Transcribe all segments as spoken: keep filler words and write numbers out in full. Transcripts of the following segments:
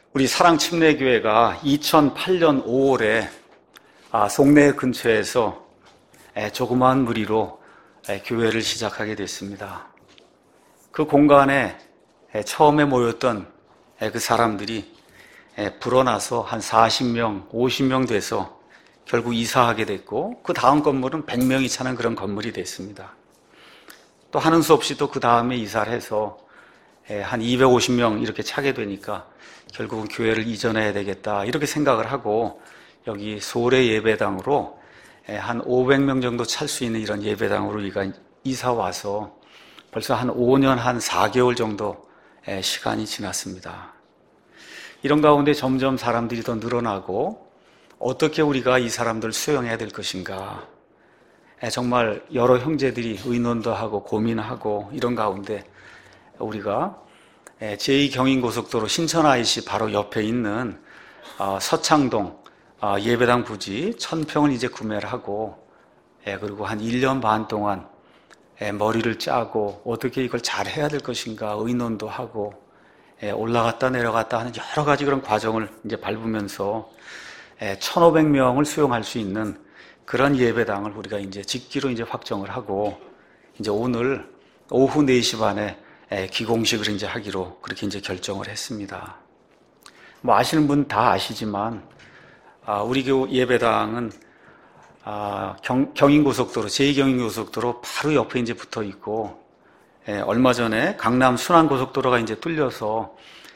우리 사랑침례교회가 이천팔 년 오월에 아, 송내 근처에서 조그마한 무리로 교회를 시작하게 됐습니다. 그 공간에 처음에 모였던 그 사람들이 불어나서 한 사십 명, 오십 명 돼서 결국 이사하게 됐고, 그 다음 건물은 백 명이 차는 그런 건물이 됐습니다. 또 하는 수 없이 또 그 다음에 이사를 해서 한 이백오십 명 이렇게 차게 되니까 결국은 교회를 이전해야 되겠다 이렇게 생각을 하고, 여기 소래 예배당으로 한 오백 명 정도 찰 수 있는 이런 예배당으로 우리가 이사 와서 벌써 한 오 년 한 사 개월 정도 시간이 지났습니다. 이런 가운데 점점 사람들이 더 늘어나고, 어떻게 우리가 이 사람들 수용해야 될 것인가, 정말 여러 형제들이 의논도 하고 고민하고 이런 가운데 우리가 제이 경인고속도로 신천 아이씨 바로 옆에 있는 서창동 예배당 부지 천 평을 이제 구매를 하고, 그리고 한 일 년 반 동안 머리를 짜고 어떻게 이걸 잘 해야 될 것인가 의논도 하고 올라갔다 내려갔다 하는 여러 가지 그런 과정을 이제 밟으면서 천오백 명을 수용할 수 있는 그런 예배당을 우리가 이제 짓기로 이제 확정을 하고, 이제 오늘 오후 네 시 반에 기공식을 이제 하기로 그렇게 이제 결정을 했습니다. 뭐 아시는 분 다 아시지만, 우리 교 예배당은 경, 경인고속도로, 제이 경인고속도로 바로 옆에 이제 붙어 있고, 얼마 전에 강남 순환고속도로가 이제 뚫려서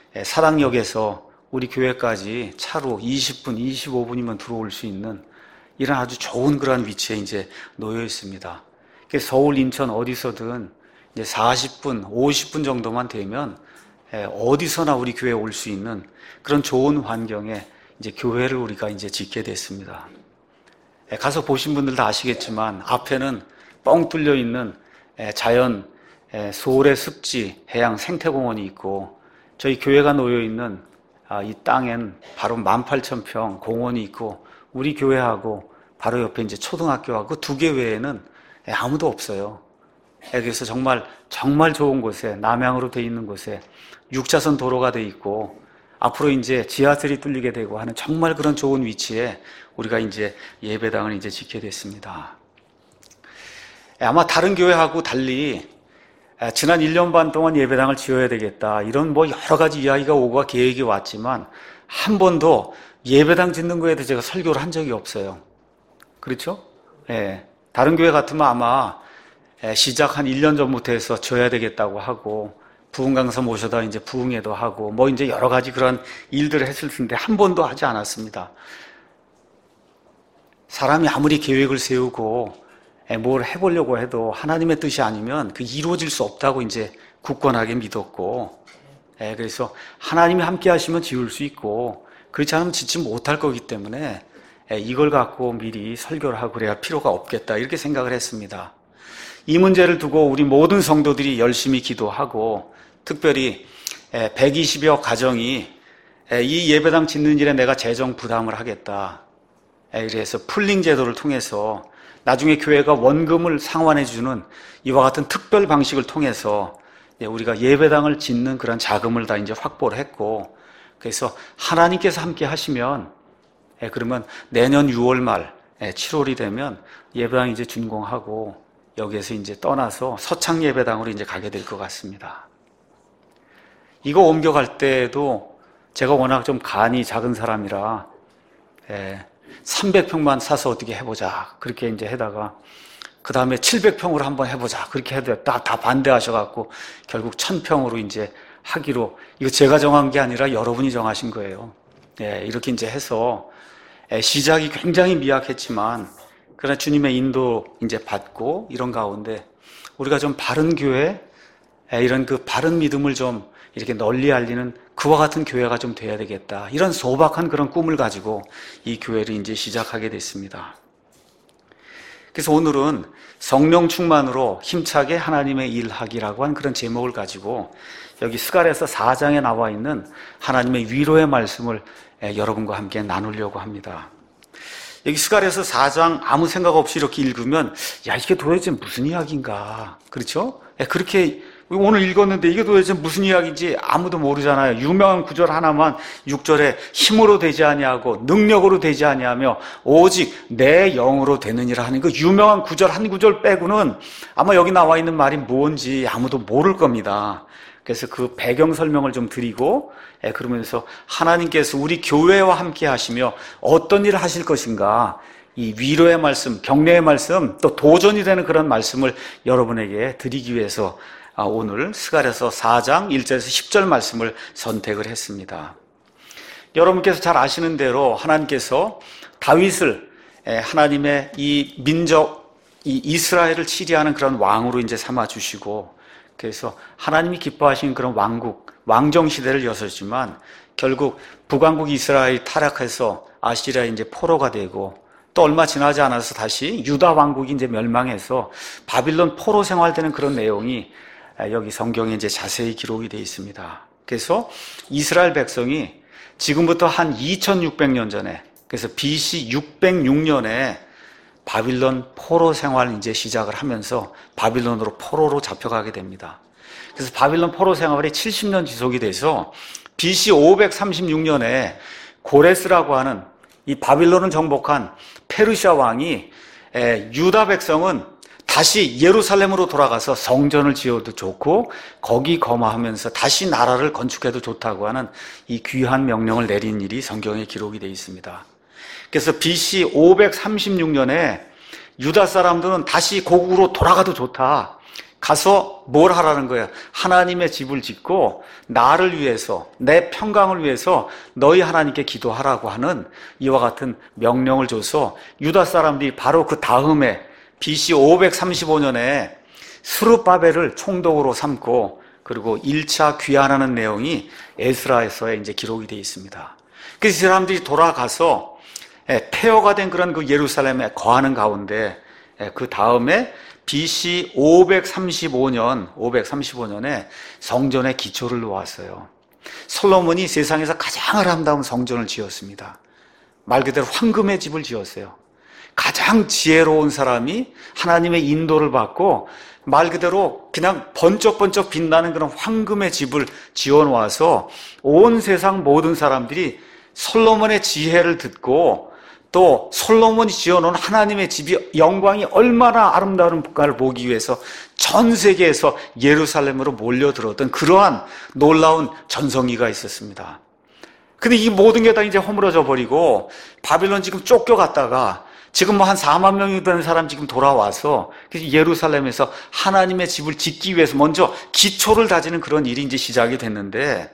사당역에서 우리 교회까지 차로 이십 분, 이십오 분이면 들어올 수 있는 이런 아주 좋은 그런 위치에 이제 놓여 있습니다. 그래서 서울, 인천 어디서든 이제 사십 분, 오십 분 정도만 되면 어디서나 우리 교회에 올 수 있는 그런 좋은 환경에 이제 교회를 우리가 이제 짓게 됐습니다. 가서 보신 분들 다 아시겠지만 앞에는 뻥 뚫려 있는 자연 소래 습지 해양 생태공원이 있고, 저희 교회가 놓여 있는 이 땅엔 바로 만 팔천 평 공원이 있고, 우리 교회하고 바로 옆에 이제 초등학교하고 두 개 외에는 아무도 없어요. 그래서 정말 정말 좋은 곳에, 남향으로 돼 있는 곳에 육 차선 도로가 돼 있고, 앞으로 이제 지하철이 뚫리게 되고 하는 정말 그런 좋은 위치에 우리가 이제 예배당을 이제 짓게 됐습니다. 아마 다른 교회하고 달리 지난 일 년 반 동안 예배당을 지어야 되겠다 이런 뭐 여러 가지 이야기가 오고 계획이 왔지만, 한 번도 예배당 짓는 거에 대해서 제가 설교를 한 적이 없어요. 그렇죠? 예. 다른 교회 같으면 아마 시작 한 일 년 전부터 해서 지어야 되겠다고 하고, 부흥 강사 모셔다 이제 부흥회도 하고 뭐 이제 여러 가지 그런 일들을 했을 텐데 한 번도 하지 않았습니다. 사람이 아무리 계획을 세우고 뭘 해보려고 해도 하나님의 뜻이 아니면 그 이루어질 수 없다고 이제 굳건하게 믿었고, 그래서 하나님이 함께 하시면 지을 수 있고, 그렇지 않으면 짓지 못할 거기 때문에 이걸 갖고 미리 설교를 하고 그래야 필요가 없겠다 이렇게 생각을 했습니다. 이 문제를 두고 우리 모든 성도들이 열심히 기도하고, 특별히 백이십여 가정이 이 예배당 짓는 일에 내가 재정 부담을 하겠다, 그래서 풀링 제도를 통해서 나중에 교회가 원금을 상환해 주는 이와 같은 특별 방식을 통해서 우리가 예배당을 짓는 그런 자금을 다 이제 확보를 했고, 그래서 하나님께서 함께 하시면 그러면 내년 유월 말 칠월이 되면 예배당 이제 준공하고 여기에서 이제 떠나서 서창 예배당으로 이제 가게 될 것 같습니다. 이거 옮겨갈 때도 제가 워낙 좀 간이 작은 사람이라 삼백 평만 사서 어떻게 해보자 그렇게 이제 해다가, 그 다음에 칠백 평으로 한번 해보자 그렇게 해도 다, 다 반대하셔갖고 결국 천 평으로 이제 하기로, 이거 제가 정한 게 아니라 여러분이 정하신 거예요. 예, 이렇게 이제 해서 시작이 굉장히 미약했지만, 그러나 주님의 인도 이제 받고 이런 가운데 우리가 좀 바른 교회, 이런 그 바른 믿음을 좀 이렇게 널리 알리는 그와 같은 교회가 좀 돼야 되겠다, 이런 소박한 그런 꿈을 가지고 이 교회를 이제 시작하게 됐습니다. 그래서 오늘은 성령 충만으로 힘차게 하나님의 일하기라고 한 그런 제목을 가지고 여기 스가랴서 사 장에 나와 있는 하나님의 위로의 말씀을 여러분과 함께 나누려고 합니다. 여기 스가랴서 사 장 아무 생각 없이 이렇게 읽으면 야, 이게 도대체 무슨 이야기인가, 그렇죠? 그렇게 오늘 읽었는데 이게 도대체 무슨 이야기인지 아무도 모르잖아요. 유명한 구절 하나만 육 절에 힘으로 되지 아니하고 능력으로 되지 아니하며 오직 내 영으로 되느니라 하는 그 유명한 구절 한 구절 빼고는 아마 여기 나와 있는 말이 뭔지 아무도 모를 겁니다. 그래서 그 배경 설명을 좀 드리고, 예, 그러면서 하나님께서 우리 교회와 함께 하시며 어떤 일을 하실 것인가, 이 위로의 말씀, 격려의 말씀, 또 도전이 되는 그런 말씀을 여러분에게 드리기 위해서 오늘 스가랴서 사 장 일 절에서 십 절 말씀을 선택을 했습니다. 여러분께서 잘 아시는 대로 하나님께서 다윗을 하나님의 이 민족, 이 이스라엘을 치리하는 그런 왕으로 이제 삼아 주시고, 그래서 하나님이 기뻐하시는 그런 왕국, 왕정 시대를 여셨지만 결국 북왕국 이스라엘이 타락해서 아시리아 이제 포로가 되고, 또 얼마 지나지 않아서 다시 유다 왕국이 이제 멸망해서 바빌론 포로 생활되는 그런 내용이 여기 성경에 이제 자세히 기록이 되어 있습니다. 그래서 이스라엘 백성이 지금부터 한 이천육백 년 전에, 그래서 비씨 육백육 년에 바빌론 포로 생활을 이제 시작을 하면서 바빌론으로 포로로 잡혀가게 됩니다. 그래서 바빌론 포로 생활이 칠십 년 지속이 돼서 비씨 오백삼십육 년에 고레스라고 하는 이 바빌론을 정복한 페르시아 왕이 유다 백성은 다시 예루살렘으로 돌아가서 성전을 지어도 좋고 거기 거마하면서 다시 나라를 건축해도 좋다고 하는 이 귀한 명령을 내린 일이 성경에 기록이 되어 있습니다. 그래서 비씨 오백삼십육 년에 유다 사람들은 다시 고국으로 돌아가도 좋다. 가서 뭘 하라는 거예요? 하나님의 집을 짓고 나를 위해서, 내 평강을 위해서 너희 하나님께 기도하라고 하는 이와 같은 명령을 줘서 유다 사람들이 바로 그 다음에 비씨 오백삼십오 년에 스룹바벨을 총독으로 삼고, 그리고 일 차 귀환하는 내용이 에스라에서에 이제 기록이 되어 있습니다. 그래서 이 사람들이 돌아가서 폐허가 된 그런 그 예루살렘에 거하는 가운데 그 다음에 비씨 오백삼십오 년, 오백삼십오 년에 성전의 기초를 놓았어요. 솔로몬이 세상에서 가장 아름다운 성전을 지었습니다. 말 그대로 황금의 집을 지었어요. 가장 지혜로운 사람이 하나님의 인도를 받고 말 그대로 그냥 번쩍번쩍 빛나는 그런 황금의 집을 지어놓아서 온 세상 모든 사람들이 솔로몬의 지혜를 듣고, 또 솔로몬이 지어놓은 하나님의 집이 영광이 얼마나 아름다운가를 보기 위해서 전 세계에서 예루살렘으로 몰려들었던 그러한 놀라운 전성기가 있었습니다. 근데 이 모든 게 다 이제 허물어져 버리고 바빌론 지금 쫓겨갔다가 지금 뭐 한 사만 명이 되는 사람 지금 돌아와서 예루살렘에서 하나님의 집을 짓기 위해서 먼저 기초를 다지는 그런 일이 이제 시작이 됐는데,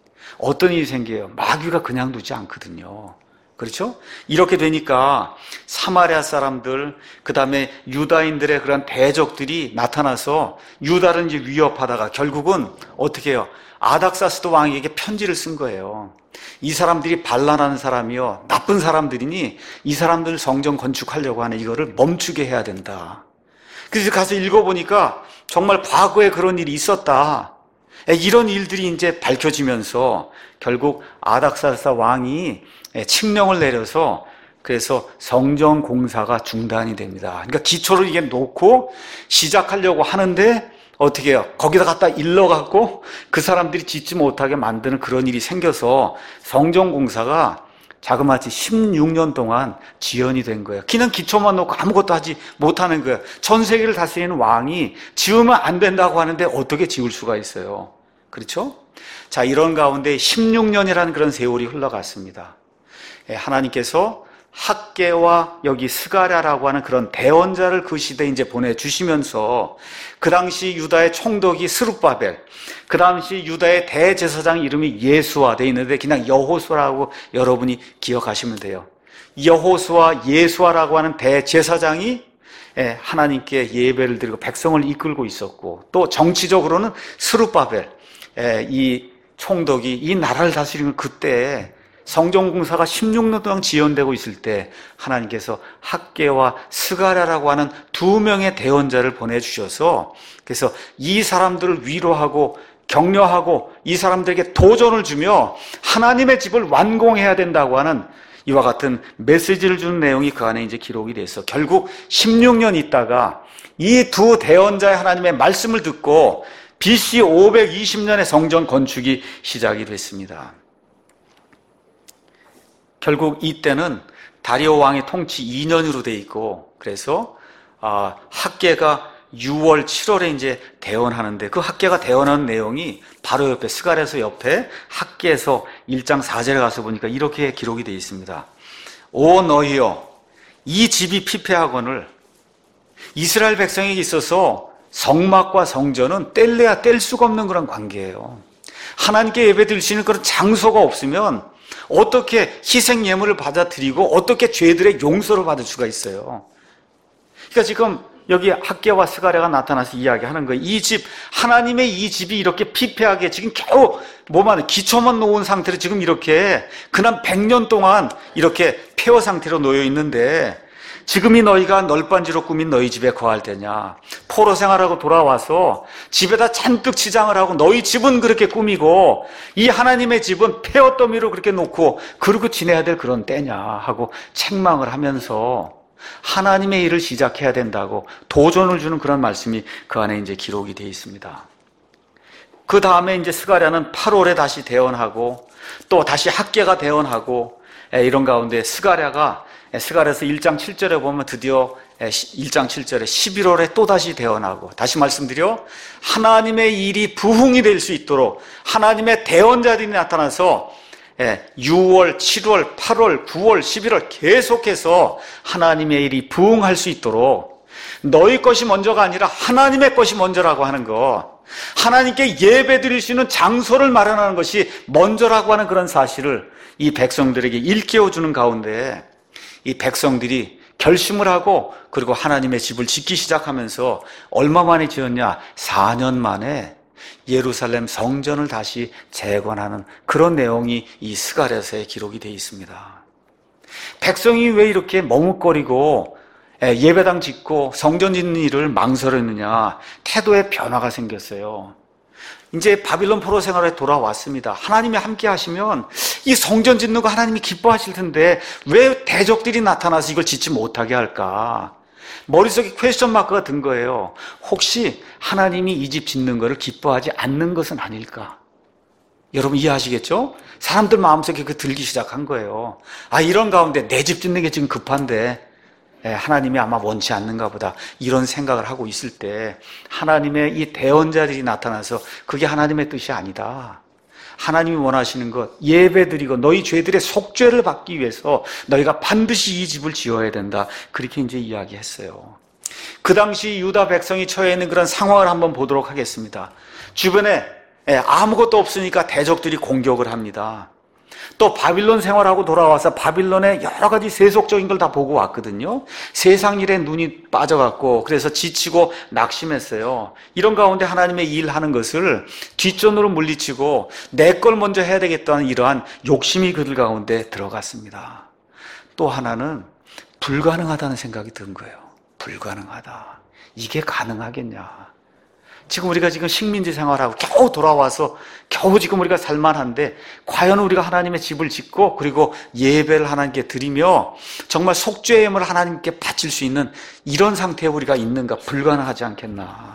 어떤 일이 생겨요? 마귀가 그냥 두지 않거든요. 그렇죠? 이렇게 되니까 사마리아 사람들, 그 다음에 유다인들의 그런 대적들이 나타나서 유다를 이제 위협하다가 결국은 어떻게 해요? 아닥사스도 왕에게 편지를 쓴 거예요. 이 사람들이 반란하는 사람이요, 나쁜 사람들이니 이 사람들 성전 건축하려고 하는 이거를 멈추게 해야 된다. 그래서 가서 읽어보니까 정말 과거에 그런 일이 있었다. 이런 일들이 이제 밝혀지면서 결국 아닥사스다 왕이 칙령을 내려서 그래서 성전 공사가 중단이 됩니다. 그러니까 기초를 이게 놓고 시작하려고 하는데 어떻게 해요? 거기다 갖다 일러갖고 그 사람들이 짓지 못하게 만드는 그런 일이 생겨서 성전 공사가 자그마치 십육 년 동안 지연이 된 거예요. 그냥 기초만 놓고 아무것도 하지 못하는 거예요. 전 세계를 다스리는 왕이 지으면 안 된다고 하는데 어떻게 지을 수가 있어요? 그렇죠? 자, 이런 가운데 십육 년이라는 그런 세월이 흘러갔습니다. 하나님께서 학개와 여기 스가랴라고 하는 그런 대언자를 그 시대에 이제 보내주시면서 그 당시 유다의 총독이 스룹바벨, 그 당시 유다의 대제사장 이름이 예수아 돼 있는데 그냥 여호수아라고 여러분이 기억하시면 돼요. 여호수아, 예수아라고 하는 대제사장이 하나님께 예배를 드리고 백성을 이끌고 있었고, 또 정치적으로는 스룹바벨, 이 총독이 이 나라를 다스리는 그때 성전공사가 십육 년 동안 지연되고 있을 때 하나님께서 학개와 스가랴라고 하는 두 명의 대언자를 보내주셔서 그래서 이 사람들을 위로하고 격려하고 이 사람들에게 도전을 주며 하나님의 집을 완공해야 된다고 하는 이와 같은 메시지를 주는 내용이 그 안에 이제 기록이 돼서 결국 십육 년 있다가 이 두 대언자의 하나님의 말씀을 듣고 비씨 오백이십 년에 성전 건축이 시작이 됐습니다. 결국 이때는 다리오 왕의 통치 이 년으로 돼 있고, 그래서 아, 학계가 유월, 칠월에 이제 대언하는데, 그 학계가 대언하는 내용이 바로 옆에, 스가랴서 옆에 학계에서 일 장 사 절에 가서 보니까 이렇게 기록이 되어 있습니다. 오 너희여, 이 집이 피폐하거늘 이스라엘 백성에게 있어서 성막과 성전은 뗄래야 뗄 수가 없는 그런 관계예요. 하나님께 예배드리시는 그런 장소가 없으면 어떻게 희생 예물을 받아들이고 어떻게 죄들의 용서를 받을 수가 있어요. 그러니까 지금 여기 학계와 스가랴가 나타나서 이야기하는 거예요. 이 집, 하나님의 이 집이 이렇게 피폐하게 지금 겨우 뭐만 기초만 놓은 상태로 지금 이렇게 그난 백 년 동안 이렇게 폐허 상태로 놓여 있는데, 지금이 너희가 널빤지로 꾸민 너희 집에 거할 때냐? 포로 생활하고 돌아와서 집에다 잔뜩 치장을 하고 너희 집은 그렇게 꾸미고 이 하나님의 집은 폐허 더미로 그렇게 놓고 그러고 지내야 될 그런 때냐 하고 책망을 하면서 하나님의 일을 시작해야 된다고 도전을 주는 그런 말씀이 그 안에 이제 기록이 되어 있습니다. 그 다음에 이제 스가랴는 팔월에 다시 대언하고 또 다시 학계가 대언하고 이런 가운데 스가랴가 스가랴서 일 장 칠 절에 보면 드디어 일 장 칠 절에 십일월에 또다시 대언하고, 다시 말씀드려 하나님의 일이 부흥이 될 수 있도록 하나님의 대언자들이 나타나서 유월, 칠월, 팔월, 구월, 십일월 계속해서 하나님의 일이 부흥할 수 있도록 너희 것이 먼저가 아니라 하나님의 것이 먼저라고 하는 것, 하나님께 예배 드릴 수 있는 장소를 마련하는 것이 먼저라고 하는 그런 사실을 이 백성들에게 일깨워주는 가운데 이 백성들이 결심을 하고 그리고 하나님의 집을 짓기 시작하면서 얼마 만에 지었냐? 사 년 만에 예루살렘 성전을 다시 재건하는 그런 내용이 이 스가랴서에 기록이 되어 있습니다. 백성이 왜 이렇게 머뭇거리고 예배당 짓고 성전 짓는 일을 망설였느냐? 태도에 변화가 생겼어요. 이제 바빌론 포로 생활에 돌아왔습니다. 하나님이 함께 하시면 이 성전 짓는 거 하나님이 기뻐하실 텐데 왜 대적들이 나타나서 이걸 짓지 못하게 할까? 머릿속에 퀘스천 마크가 든 거예요. 혹시 하나님이 이 집 짓는 거를 기뻐하지 않는 것은 아닐까? 여러분 이해하시겠죠? 사람들 마음속에 그 들기 시작한 거예요. 아, 이런 가운데 내 집 짓는 게 지금 급한데 하나님이 아마 원치 않는가 보다, 이런 생각을 하고 있을 때 하나님의 이 대언자들이 나타나서 그게 하나님의 뜻이 아니다. 하나님이 원하시는 것, 예배드리고 너희 죄들의 속죄를 받기 위해서 너희가 반드시 이 집을 지어야 된다. 그렇게 이제 이야기했어요. 그 당시 유다 백성이 처해 있는 그런 상황을 한번 보도록 하겠습니다. 주변에 아무것도 없으니까 대적들이 공격을 합니다. 또 바빌론 생활하고 돌아와서 바빌론의 여러 가지 세속적인 걸 다 보고 왔거든요. 세상 일에 눈이 빠져갖고 그래서 지치고 낙심했어요. 이런 가운데 하나님의 일하는 것을 뒷전으로 물리치고 내 걸 먼저 해야 되겠다는 이러한 욕심이 그들 가운데 들어갔습니다. 또 하나는 불가능하다는 생각이 든 거예요. 불가능하다. 이게 가능하겠냐? 지금 우리가 지금 식민지 생활하고 겨우 돌아와서 겨우 지금 우리가 살만한데 과연 우리가 하나님의 집을 짓고 그리고 예배를 하나님께 드리며 정말 속죄임을 하나님께 바칠 수 있는 이런 상태에 우리가 있는가? 불가능하지 않겠나?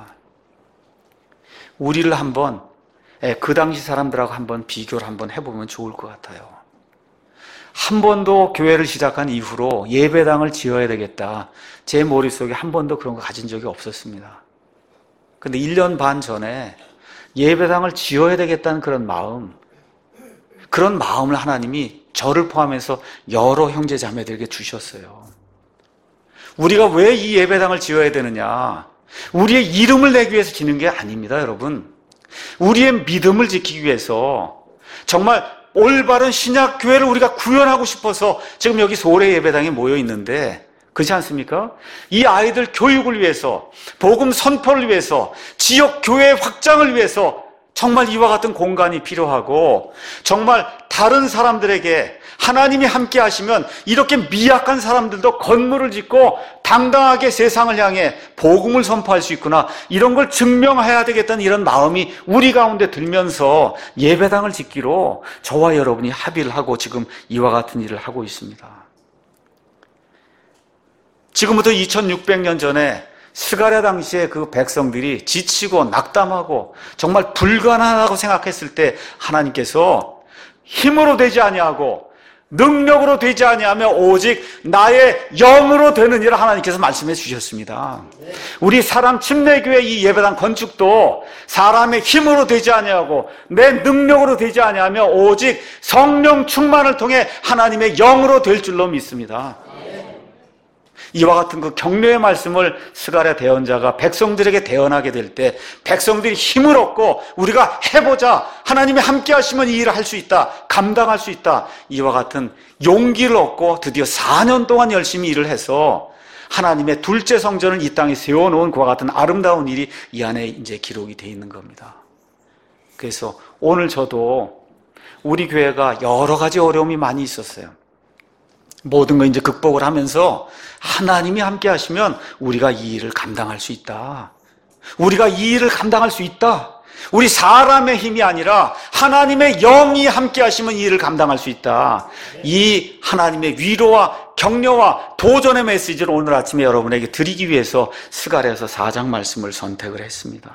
우리를 한번 그 당시 사람들하고 한번 비교를 한번 해보면 좋을 것 같아요. 한 번도 교회를 시작한 이후로 예배당을 지어야 되겠다, 제 머릿속에 한 번도 그런 거 가진 적이 없었습니다. 근데 일 년 반 전에 예배당을 지어야 되겠다는 그런 마음, 그런 마음을 하나님이 저를 포함해서 여러 형제 자매들에게 주셨어요. 우리가 왜 이 예배당을 지어야 되느냐? 우리의 이름을 내기 위해서 짓는 게 아닙니다, 여러분. 우리의 믿음을 지키기 위해서, 정말 올바른 신약 교회를 우리가 구현하고 싶어서 지금 여기 소래 예배당에 모여 있는데, 그렇지 않습니까? 이 아이들 교육을 위해서, 복음 선포를 위해서, 지역 교회 확장을 위해서 정말 이와 같은 공간이 필요하고, 정말 다른 사람들에게 하나님이 함께 하시면 이렇게 미약한 사람들도 건물을 짓고 당당하게 세상을 향해 복음을 선포할 수 있구나, 이런 걸 증명해야 되겠다는 이런 마음이 우리 가운데 들면서 예배당을 짓기로 저와 여러분이 합의를 하고 지금 이와 같은 일을 하고 있습니다. 지금부터 이천육백 년 전에 스가랴 당시에 그 백성들이 지치고 낙담하고 정말 불가능하다고 생각했을 때 하나님께서 힘으로 되지 아니하고 능력으로 되지 아니하며 오직 나의 영으로 되느니라 하나님께서 말씀해 주셨습니다. 우리 사람 침례교회 이 예배당 건축도 사람의 힘으로 되지 아니하고 내 능력으로 되지 아니하며 오직 성령 충만을 통해 하나님의 영으로 될 줄로 믿습니다. 이와 같은 그 격려의 말씀을 스가랴 대언자가 백성들에게 대언하게 될 때 백성들이 힘을 얻고 우리가 해보자, 하나님이 함께 하시면 이 일을 할 수 있다, 감당할 수 있다, 이와 같은 용기를 얻고 드디어 사 년 동안 열심히 일을 해서 하나님의 둘째 성전을 이 땅에 세워놓은 그와 같은 아름다운 일이 이 안에 이제 기록이 되어 있는 겁니다. 그래서 오늘 저도 우리 교회가 여러 가지 어려움이 많이 있었어요. 모든 거 이제 극복을 하면서 하나님이 함께 하시면 우리가 이 일을 감당할 수 있다. 우리가 이 일을 감당할 수 있다. 우리 사람의 힘이 아니라 하나님의 영이 함께 하시면 이 일을 감당할 수 있다. 이 하나님의 위로와 격려와 도전의 메시지를 오늘 아침에 여러분에게 드리기 위해서 스가랴서 사 장 말씀을 선택을 했습니다.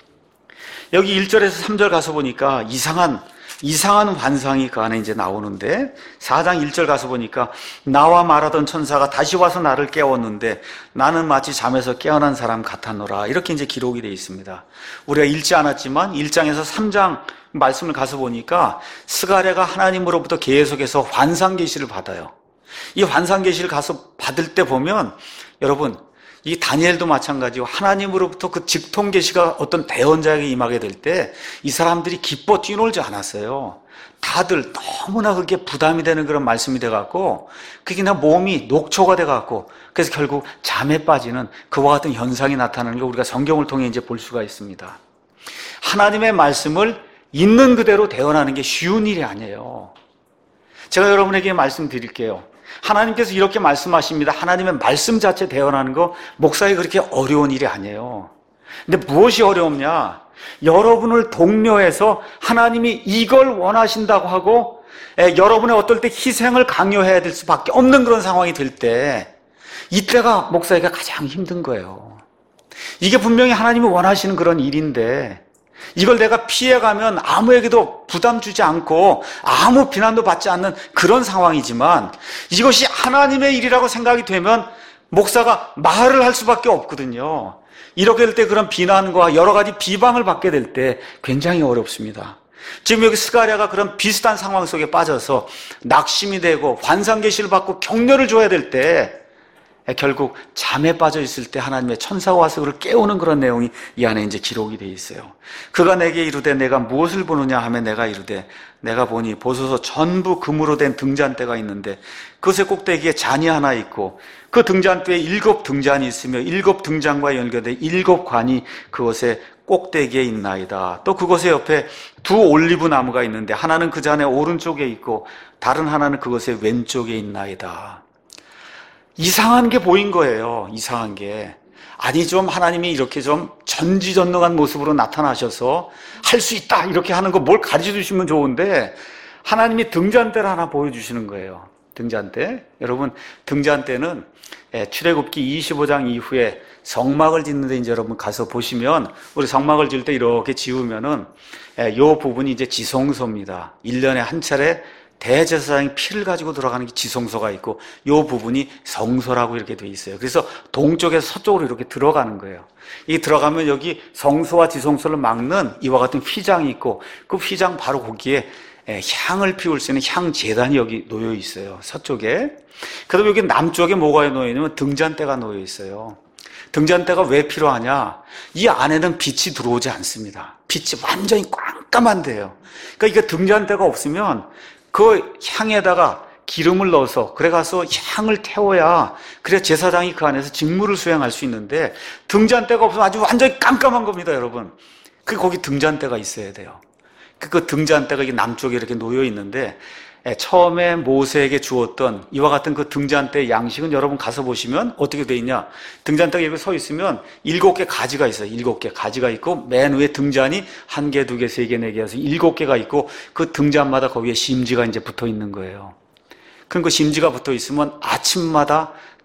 여기 일 절에서 삼 절 가서 보니까 이상한 이상한 환상이 그 안에 이제 나오는데 사 장 일 절 가서 보니까 나와 말하던 천사가 다시 와서 나를 깨웠는데 나는 마치 잠에서 깨어난 사람 같았노라, 이렇게 이제 기록이 되어 있습니다. 우리가 읽지 않았지만 일 장에서 삼 장 말씀을 가서 보니까 스가랴가 하나님으로부터 계속해서 환상 계시를 받아요. 이 환상 계시를 가서 받을 때 보면 여러분, 이 다니엘도 마찬가지고 하나님으로부터 그 직통 계시가 어떤 대언자에게 임하게 될 때 이 사람들이 기뻐 뛰놀지 않았어요. 다들 너무나 그게 부담이 되는 그런 말씀이 돼갖고 그게 그냥 몸이 녹초가 돼갖고 그래서 결국 잠에 빠지는 그와 같은 현상이 나타나는 걸 우리가 성경을 통해 이제 볼 수가 있습니다. 하나님의 말씀을 있는 그대로 대언하는 게 쉬운 일이 아니에요. 제가 여러분에게 말씀드릴게요. 하나님께서 이렇게 말씀하십니다. 하나님의 말씀 자체 대언하는 거 목사에 그렇게 어려운 일이 아니에요. 근데 무엇이 어려우냐? 여러분을 독려해서 하나님이 이걸 원하신다고 하고 에, 여러분의 어떨 때 희생을 강요해야 될 수밖에 없는 그런 상황이 될 때 이때가 목사에게 가장 힘든 거예요. 이게 분명히 하나님이 원하시는 그런 일인데 이걸 내가 피해가면 아무에게도 부담 주지 않고 아무 비난도 받지 않는 그런 상황이지만 이것이 하나님의 일이라고 생각이 되면 목사가 말을 할 수밖에 없거든요. 이렇게 될 때 그런 비난과 여러 가지 비방을 받게 될 때 굉장히 어렵습니다. 지금 여기 스가랴가 그런 비슷한 상황 속에 빠져서 낙심이 되고 환상 계시를 받고 격려를 줘야 될 때 결국 잠에 빠져 있을 때 하나님의 천사가 와서 그를 깨우는 그런 내용이 이 안에 이제 기록이 되어 있어요. 그가 내게 이르되 내가 무엇을 보느냐 하면 내가 이르되 내가 보니 보소서 전부 금으로 된 등잔대가 있는데 그것의 꼭대기에 잔이 하나 있고 그 등잔대에 일곱 등잔이 있으며 일곱 등잔과 연결된 일곱 관이 그것의 꼭대기에 있나이다. 또 그것의 옆에 두 올리브 나무가 있는데 하나는 그 잔의 오른쪽에 있고 다른 하나는 그것의 왼쪽에 있나이다. 이상한 게 보인 거예요. 이상한 게. 아니 좀 하나님이 이렇게 좀 전지전능한 모습으로 나타나셔서 할 수 있다 이렇게 하는 거 뭘 가르쳐 주시면 좋은데 하나님이 등잔대를 하나 보여주시는 거예요. 등잔대. 여러분 등잔대는 출애굽기 이십오 장 이후에 성막을 짓는데 이제 여러분 가서 보시면 우리 성막을 지을 때 이렇게 지으면은 요 부분이 이제 지성소입니다. 일 년에 한 차례 대제사장이 피를 가지고 들어가는 게 지성소가 있고 이 부분이 성소라고 이렇게 돼 있어요. 그래서 동쪽에서 서쪽으로 이렇게 들어가는 거예요. 이 들어가면 여기 성소와 지성소를 막는 이와 같은 휘장이 있고 그 휘장 바로 거기에 향을 피울 수 있는 향 제단이 여기 놓여 있어요. 서쪽에. 그다음에 여기 남쪽에 뭐가 놓여 있냐면 등잔대가 놓여 있어요. 등잔대가 왜 필요하냐? 이 안에는 빛이 들어오지 않습니다. 빛이 완전히 깜깜한데요. 그러니까 이게 등잔대가 없으면 그 향에다가 기름을 넣어서 그래 가서 향을 태워야 그래 제사장이 그 안에서 직무를 수행할 수 있는데 등잔대가 없으면 아주 완전히 깜깜한 겁니다, 여러분. 그 거기 등잔대가 있어야 돼요. 그 등잔대가 이게 남쪽에 이렇게 놓여 있는데 처음에 모세에게 주었던 이와 같은 그 등잔대의 양식은 여러분 가서 보시면 어떻게 돼 있냐? 등잔대가 여기 서 있으면 일곱 개 가지가 있어요. 일곱 개 가지가 있고 맨 위에 등잔이 한 개, 두 개, 세 개, 네 개 해서 일곱 개가 있고 그 등잔마다 거기에 심지가 이제 붙어 있는 거예요. 그럼 그 심지가 붙어 있으면 아침마다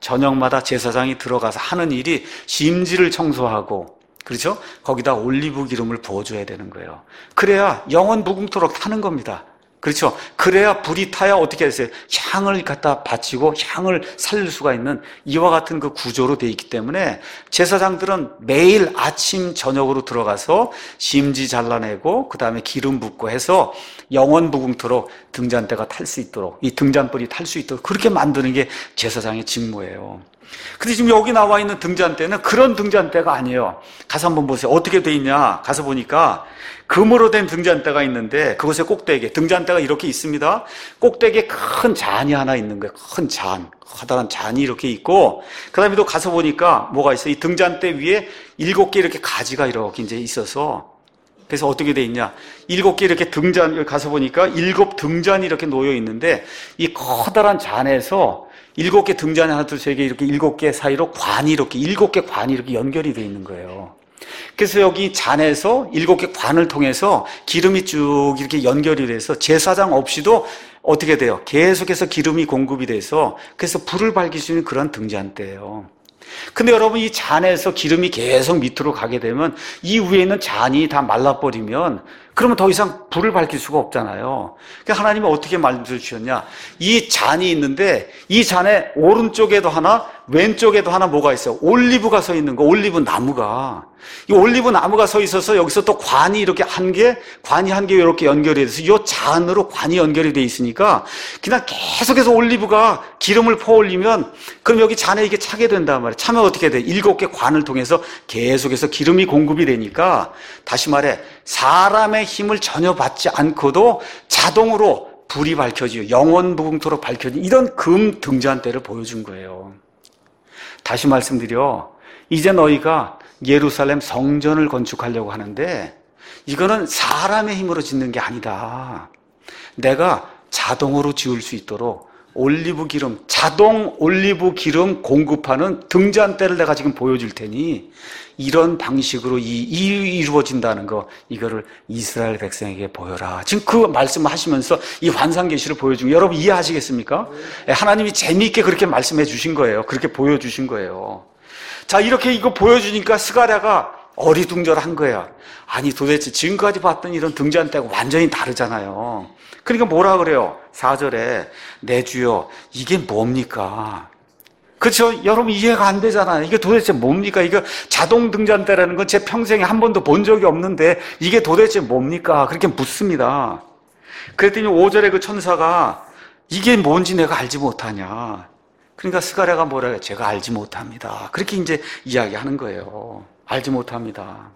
저녁마다 제사장이 들어가서 하는 일이 심지를 청소하고, 그렇죠? 거기다 올리브 기름을 부어줘야 되는 거예요. 그래야 영원 무궁토록 타는 겁니다. 그렇죠? 그래야 불이 타야 어떻게 했어요? 향을 갖다 바치고 향을 살릴 수가 있는 이와 같은 그 구조로 되어 있기 때문에 제사장들은 매일 아침 저녁으로 들어가서 심지 잘라내고 그 다음에 기름 붓고 해서 영원 무궁토록 등잔대가 탈 수 있도록, 이 등잔불이 탈 수 있도록 그렇게 만드는 게 제사장의 직무예요. 근데 지금 여기 나와 있는 등잔대는 그런 등잔대가 아니에요. 가서 한번 보세요. 어떻게 돼 있냐? 가서 보니까 금으로 된 등잔대가 있는데 그곳에 꼭대기에 등잔대가 이렇게 있습니다. 꼭대기에 큰 잔이 하나 있는 거예요. 큰 잔, 커다란 잔이 이렇게 있고, 그 다음에 또 가서 보니까 뭐가 있어요? 이 등잔대 위에 일곱 개 이렇게 가지가 이렇게 이제 있어서, 그래서 어떻게 돼 있냐? 일곱 개 이렇게 등잔, 여기 가서 보니까 일곱 등잔이 이렇게 놓여 있는데 이 커다란 잔에서 일곱 개 등잔이 하나, 둘, 세 개 이렇게 일곱 개 사이로 관이 이렇게 일곱 개 관이 이렇게 연결이 돼 있는 거예요. 그래서 여기 잔에서 일곱 개 관을 통해서 기름이 쭉 이렇게 연결이 돼서 제사장 없이도 어떻게 돼요? 계속해서 기름이 공급이 돼서 그래서 불을 밝힐 수 있는 그런 등잔대예요. 근데 여러분 이 잔에서 기름이 계속 밑으로 가게 되면 이 위에 있는 잔이 다 말라버리면 그러면 더 이상 불을 밝힐 수가 없잖아요. 그러니까 하나님은 어떻게 말씀해 주셨냐? 이 잔이 있는데 이 잔의 오른쪽에도 하나, 왼쪽에도 하나 뭐가 있어요? 올리브가 서 있는 거, 올리브 나무가. 이 올리브 나무가 서 있어서 여기서 또 관이 이렇게 한 개, 관이 한 개 이렇게 연결이 돼서 이 잔으로 관이 연결이 돼 있으니까 그냥 계속해서 올리브가 기름을 퍼올리면 그럼 여기 잔에 이게 차게 된단 말이에요. 차면 어떻게 돼? 일곱 개 관을 통해서 계속해서 기름이 공급이 되니까 다시 말해 사람의 힘을 전혀 받지 않고도 자동으로 불이 밝혀지고 영원 무궁토록 밝혀진 이런 금 등잔대를 보여준 거예요. 다시 말씀드려, 이제 너희가 예루살렘 성전을 건축하려고 하는데 이거는 사람의 힘으로 짓는 게 아니다. 내가 자동으로 지을 수 있도록 올리브 기름, 자동 올리브 기름 공급하는 등잔대를 내가 지금 보여줄 테니 이런 방식으로 이, 이 이루어진다는 거, 이거를 이스라엘 백성에게 보여라. 지금 그 말씀을 하시면서 이 환상 계시를 보여주고, 여러분 이해하시겠습니까? 하나님이 재미있게 그렇게 말씀해 주신 거예요. 그렇게 보여주신 거예요. 자, 이렇게 이거 보여주니까 스가랴가 어리둥절한 거야. 아니 도대체 지금까지 봤던 이런 등잔대가 완전히 다르잖아요. 그러니까 뭐라 그래요? 사 절에 내 주여 이게 뭡니까? 그렇죠? 여러분 이해가 안 되잖아요. 이게 도대체 뭡니까? 이거 자동 등잔대라는 건 제 평생에 한 번도 본 적이 없는데 이게 도대체 뭡니까? 그렇게 묻습니다. 그랬더니 오 절에 그 천사가 이게 뭔지 내가 알지 못하냐. 그러니까 스가랴가 뭐라 해요? 제가 알지 못합니다. 그렇게 이제 이야기하는 거예요. 알지 못합니다.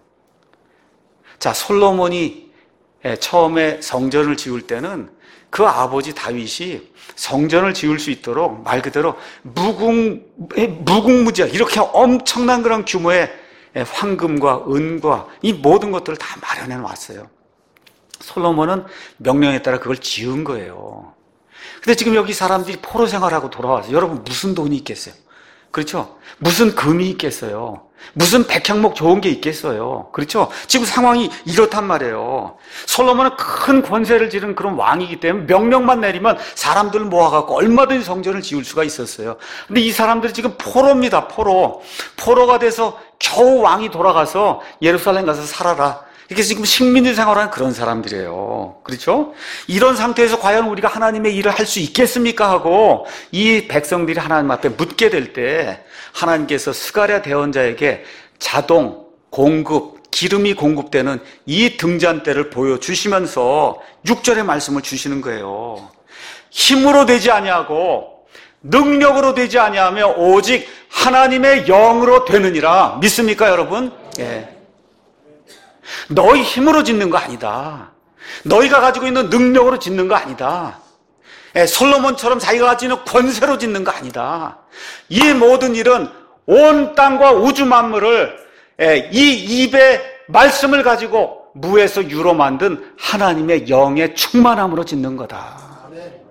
자, 솔로몬이 처음에 성전을 지을 때는 그 아버지 다윗이 성전을 지을 수 있도록 말 그대로 무궁, 무궁무지하 이렇게 엄청난 그런 규모의 황금과 은과 이 모든 것들을 다 마련해 놨어요. 솔로몬은 명령에 따라 그걸 지은 거예요. 근데 지금 여기 사람들이 포로 생활하고 돌아와서 여러분 무슨 돈이 있겠어요? 그렇죠? 무슨 금이 있겠어요? 무슨 백향목 좋은 게 있겠어요? 그렇죠? 지금 상황이 이렇단 말이에요. 솔로몬은 큰 권세를 지른 그런 왕이기 때문에 명령만 내리면 사람들을 모아갖고 얼마든지 성전을 지을 수가 있었어요. 근데 이 사람들이 지금 포로입니다. 포로. 포로가 돼서 겨우 왕이 돌아가서 예루살렘 가서 살아라. 이렇게 지금 식민지 생활하는 그런 사람들이에요. 그렇죠? 이런 상태에서 과연 우리가 하나님의 일을 할 수 있겠습니까? 하고 이 백성들이 하나님 앞에 묻게 될 때 하나님께서 스가랴 대언자에게 자동 공급, 기름이 공급되는 이 등잔대를 보여주시면서 육 절의 말씀을 주시는 거예요. 힘으로 되지 아니하고 능력으로 되지 아니하며 오직 하나님의 영으로 되느니라. 믿습니까, 여러분? 예. 너희 힘으로 짓는 거 아니다. 너희가 가지고 있는 능력으로 짓는 거 아니다. 예, 솔로몬처럼 자기가 가지고 있는 권세로 짓는 거 아니다. 이 모든 일은 온 땅과 우주 만물을 예, 이 입의 말씀을 가지고 무에서 유로 만든 하나님의 영의 충만함으로 짓는 거다.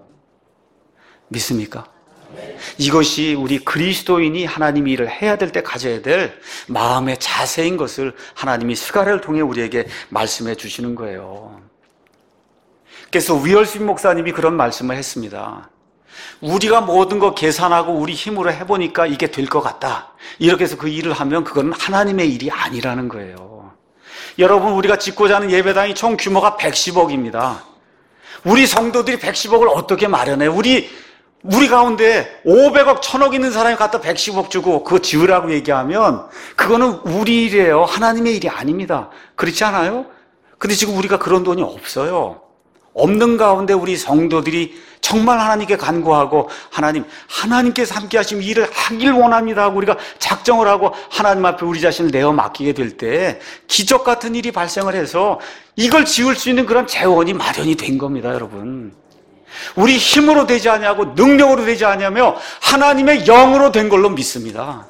믿습니까? 이것이 우리 그리스도인이 하나님의 일을 해야 될 때 가져야 될 마음의 자세인 것을 하나님이 스가랴를 통해 우리에게 말씀해 주시는 거예요. 그래서 위얼스빈 목사님이 그런 말씀을 했습니다. 우리가 모든 거 계산하고 우리 힘으로 해보니까 이게 될 것 같다, 이렇게 해서 그 일을 하면 그건 하나님의 일이 아니라는 거예요. 여러분, 우리가 짓고자 하는 예배당이 총 규모가 백십억입니다. 우리 성도들이 백십억을 어떻게 마련해요? 우리 우리 가운데 오백억, 천억 있는 사람이 갖다 백십억 주고 그거 지으라고 얘기하면 그거는 우리 일이에요. 하나님의 일이 아닙니다. 그렇지 않아요? 근데 지금 우리가 그런 돈이 없어요. 없는 가운데 우리 성도들이 정말 하나님께 간구하고, 하나님, 하나님께서 함께 하시면 일을 하길 원합니다 하고 우리가 작정을 하고 하나님 앞에 우리 자신을 내어 맡기게 될 때 기적 같은 일이 발생을 해서 이걸 지을 수 있는 그런 재원이 마련이 된 겁니다, 여러분. 우리 힘으로 되지 아니하고 능력으로 되지 아니하며 하나님의 영으로 된 걸로 믿습니다.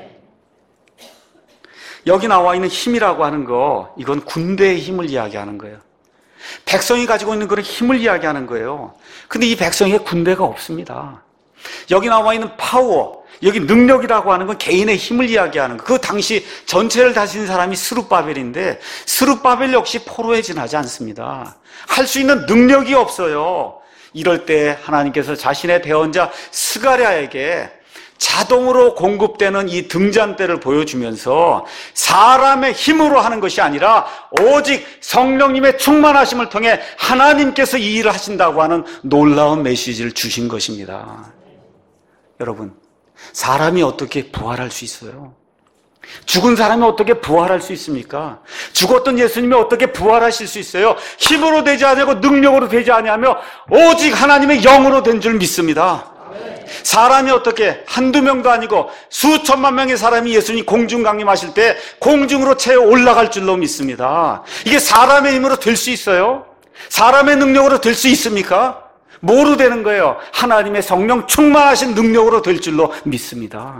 여기 나와 있는 힘이라고 하는 거, 이건 군대의 힘을 이야기하는 거예요. 백성이 가지고 있는 그런 힘을 이야기하는 거예요. 근데 이 백성에 군대가 없습니다. 여기 나와 있는 파워, 여기 능력이라고 하는 건 개인의 힘을 이야기하는 거예요. 그 당시 전체를 다스린 사람이 스룹바벨인데 스룹바벨 역시 포로에 지나지 않습니다. 할 수 있는 능력이 없어요. 이럴 때 하나님께서 자신의 대언자 스가랴에게 자동으로 공급되는 이 등잔대를 보여주면서 사람의 힘으로 하는 것이 아니라 오직 성령님의 충만하심을 통해 하나님께서 이 일을 하신다고 하는 놀라운 메시지를 주신 것입니다. 여러분, 사람이 어떻게 부활할 수 있어요? 죽은 사람이 어떻게 부활할 수 있습니까? 죽었던 예수님이 어떻게 부활하실 수 있어요? 힘으로 되지 아니하고 능력으로 되지 아니하며 오직 하나님의 영으로 된 줄 믿습니다. 사람이 어떻게, 한두 명도 아니고 수천만 명의 사람이 예수님 공중 강림하실 때 공중으로 채워 올라갈 줄로 믿습니다. 이게 사람의 힘으로 될 수 있어요? 사람의 능력으로 될 수 있습니까? 뭐로 되는 거예요? 하나님의 성령 충만하신 능력으로 될 줄로 믿습니다.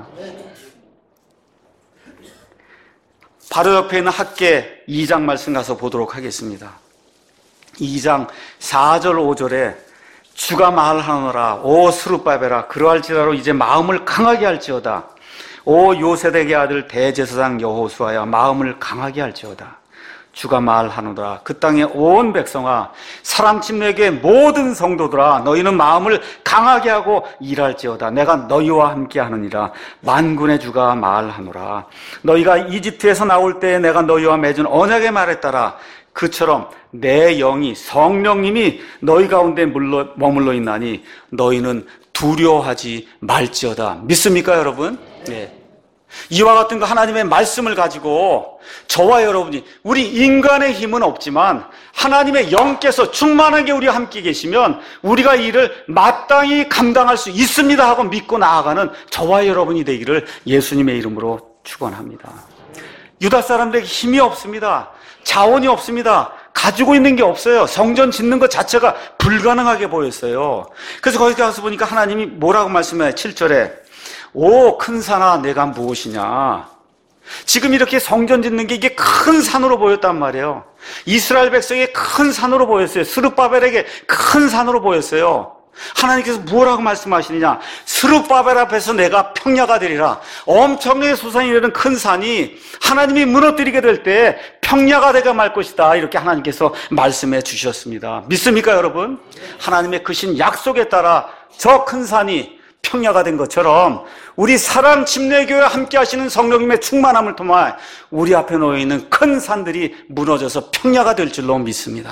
바로 옆에 있는 학개 이 장 말씀 가서 보도록 하겠습니다. 이 장 사 절 오 절에 주가 말하노라 오 스룹바벨아 그러할지라도 이제 마음을 강하게 할지어다. 오 요세덱의 아들 대제사장 여호수아야 마음을 강하게 할지어다. 주가 말하노라 그 땅의 온 백성아 사람 침례교의 모든 성도들아 너희는 마음을 강하게 하고 일할지어다. 내가 너희와 함께 하느니라. 만군의 주가 말하노라 너희가 이집트에서 나올 때에 내가 너희와 맺은 언약의 말에 따라 그처럼 내 영이 성령님이 너희 가운데 물러, 머물러 있나니 너희는 두려워하지 말지어다. 믿습니까, 여러분? 네. 이와 같은 그 하나님의 말씀을 가지고 저와 여러분이, 우리 인간의 힘은 없지만 하나님의 영께서 충만하게 우리와 함께 계시면 우리가 이 일을 마땅히 감당할 수 있습니다 하고 믿고 나아가는 저와 여러분이 되기를 예수님의 이름으로 축원합니다. 유다 사람들에게 힘이 없습니다. 자원이 없습니다. 가지고 있는 게 없어요. 성전 짓는 것 자체가 불가능하게 보였어요. 그래서 거기 가서 보니까 하나님이 뭐라고 말씀해요? 칠 절에 오 큰 산아 내가 무엇이냐. 지금 이렇게 성전 짓는 게 이게 큰 산으로 보였단 말이에요. 이스라엘 백성에게 큰 산으로 보였어요. 스룹바벨에게 큰 산으로 보였어요. 하나님께서 뭐라고 말씀하시느냐. 스룹바벨 앞에서 내가 평야가 되리라. 엄청나게 솟아나는 이런 큰 산이 하나님이 무너뜨리게 될 때 평야가 되가 말 것이다. 이렇게 하나님께서 말씀해 주셨습니다. 믿습니까, 여러분? 하나님의 크신 약속에 따라 저 큰 산이 평야가 된 것처럼 우리 사랑 침례교회와 함께 하시는 성령님의 충만함을 통해 우리 앞에 놓여 있는 큰 산들이 무너져서 평야가 될 줄로 믿습니다.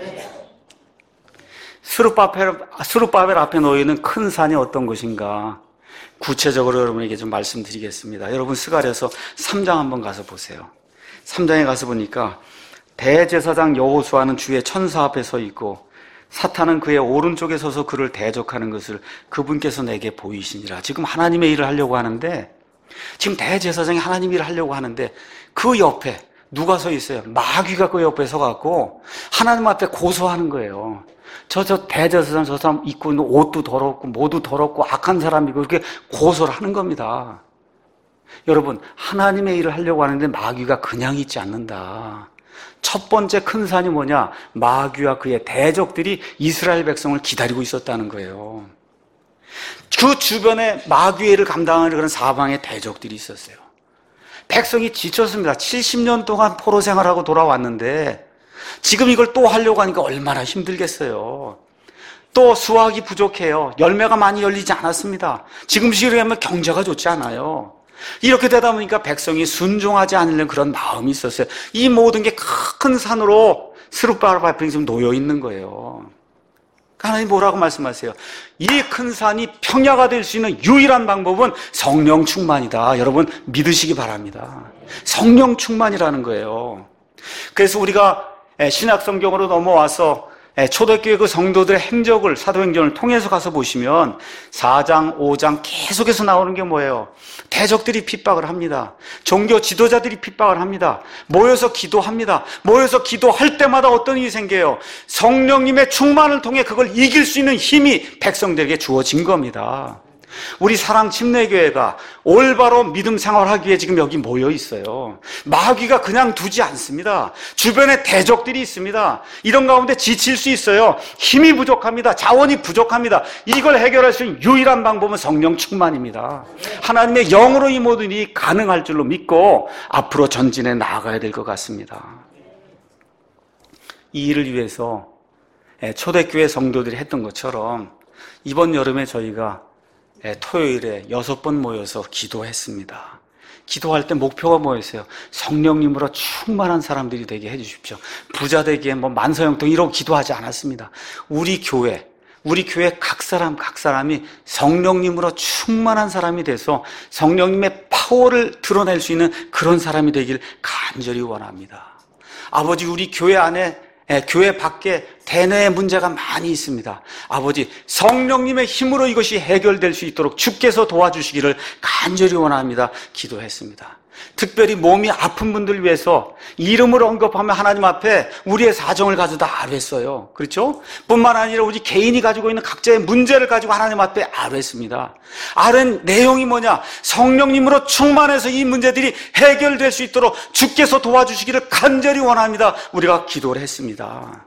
스룹바벨, 스룹바벨 앞에 놓여 있는 큰 산이 어떤 것인가? 구체적으로 여러분에게 좀 말씀드리겠습니다. 여러분 스가랴서 삼 장 한번 가서 보세요. 삼 장에 가서 보니까 대제사장 여호수아는 주의 천사 앞에 서 있고 사탄은 그의 오른쪽에 서서 그를 대적하는 것을 그분께서 내게 보이시니라. 지금 하나님의 일을 하려고 하는데, 지금 대제사장이 하나님 일을 하려고 하는데 그 옆에 누가 서 있어요? 마귀가 그 옆에 서갖고 하나님 앞에 고소하는 거예요. 저, 저 대제사장 저 사람 입고 있는 옷도 더럽고 모두 더럽고 악한 사람이고 이렇게 고소를 하는 겁니다. 여러분, 하나님의 일을 하려고 하는데 마귀가 그냥 있지 않는다. 첫 번째 큰 산이 뭐냐? 마귀와 그의 대적들이 이스라엘 백성을 기다리고 있었다는 거예요. 그 주변에 마귀의 일을 감당하는 그런 사방의 대적들이 있었어요. 백성이 지쳤습니다. 칠십 년 동안 포로 생활하고 돌아왔는데 지금 이걸 또 하려고 하니까 얼마나 힘들겠어요. 또 수확이 부족해요. 열매가 많이 열리지 않았습니다. 지금 시기로 하면 경제가 좋지 않아요. 이렇게 되다 보니까 백성이 순종하지 않으려는 그런 마음이 있었어요. 이 모든 게 큰 산으로 스룹바벨 앞에 지금 놓여 있는 거예요. 하나님 뭐라고 말씀하세요? 이 큰 산이 평야가 될 수 있는 유일한 방법은 성령 충만이다. 여러분 믿으시기 바랍니다. 성령 충만이라는 거예요. 그래서 우리가 신약 성경으로 넘어와서 초대교회 그 성도들의 행적을, 사도행전을 통해서 가서 보시면 사 장, 오 장 계속해서 나오는 게 뭐예요? 대적들이 핍박을 합니다. 종교 지도자들이 핍박을 합니다. 모여서 기도합니다. 모여서 기도할 때마다 어떤 일이 생겨요? 성령님의 충만을 통해 그걸 이길 수 있는 힘이 백성들에게 주어진 겁니다. 우리 사랑 침례교회가 올바로 믿음 생활하기 위해 지금 여기 모여 있어요. 마귀가 그냥 두지 않습니다. 주변에 대적들이 있습니다. 이런 가운데 지칠 수 있어요. 힘이 부족합니다. 자원이 부족합니다. 이걸 해결할 수 있는 유일한 방법은 성령 충만입니다. 하나님의 영으로 이 모든 일이 가능할 줄로 믿고 앞으로 전진해 나아가야 될 것 같습니다. 이 일을 위해서 초대교회 성도들이 했던 것처럼 이번 여름에 저희가 토요일에 여섯 번 모여서 기도했습니다. 기도할 때 목표가 뭐였어요? 성령님으로 충만한 사람들이 되게 해주십시오. 부자 되기에 뭐 만서영통 이러고 기도하지 않았습니다. 우리 교회, 우리 교회 각 사람 각 사람이 성령님으로 충만한 사람이 돼서 성령님의 파워를 드러낼 수 있는 그런 사람이 되길 간절히 원합니다. 아버지, 우리 교회 안에 예, 교회 밖에 대내의 문제가 많이 있습니다. 아버지, 성령님의 힘으로 이것이 해결될 수 있도록 주께서 도와주시기를 간절히 원합니다. 기도했습니다. 특별히 몸이 아픈 분들 위해서 이름을 언급하며 하나님 앞에 우리의 사정을 가져다 아뢰었어요. 그렇죠? 뿐만 아니라 우리 개인이 가지고 있는 각자의 문제를 가지고 하나님 앞에 아뢰었습니다. 아뢰는 내용이 뭐냐? 성령님으로 충만해서 이 문제들이 해결될 수 있도록 주께서 도와주시기를 간절히 원합니다. 우리가 기도를 했습니다.